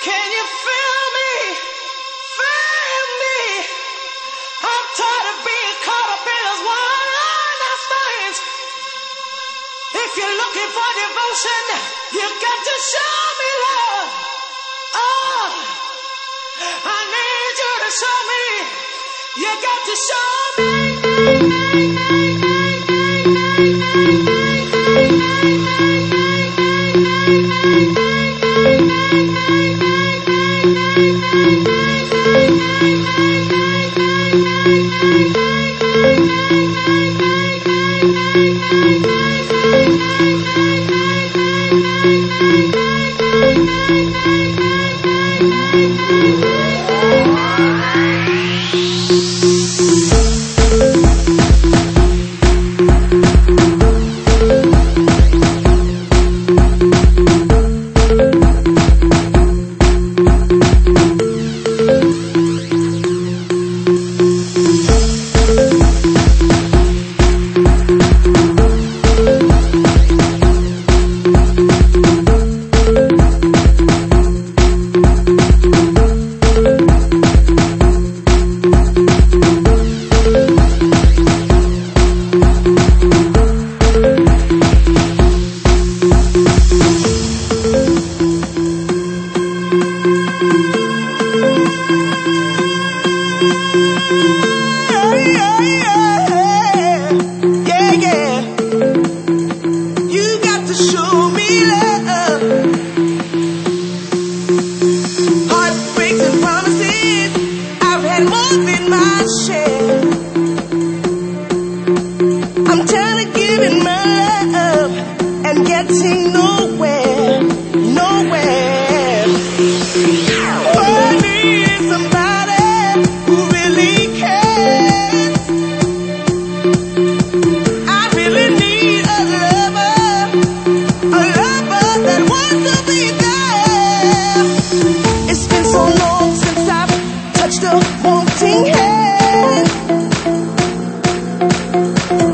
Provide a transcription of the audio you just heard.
Can you feel me? Feel me? I'm tired of being caught up in this one-night stands. If you're looking for devotion, you got to show me love. Oh, I need you to show me. You got to show me. I'm tired of giving my love and getting nowhere, nowhere. All I need is somebody who really cares. I really need a lover that wants to be there. It's been so long since I've touched a wanting hand.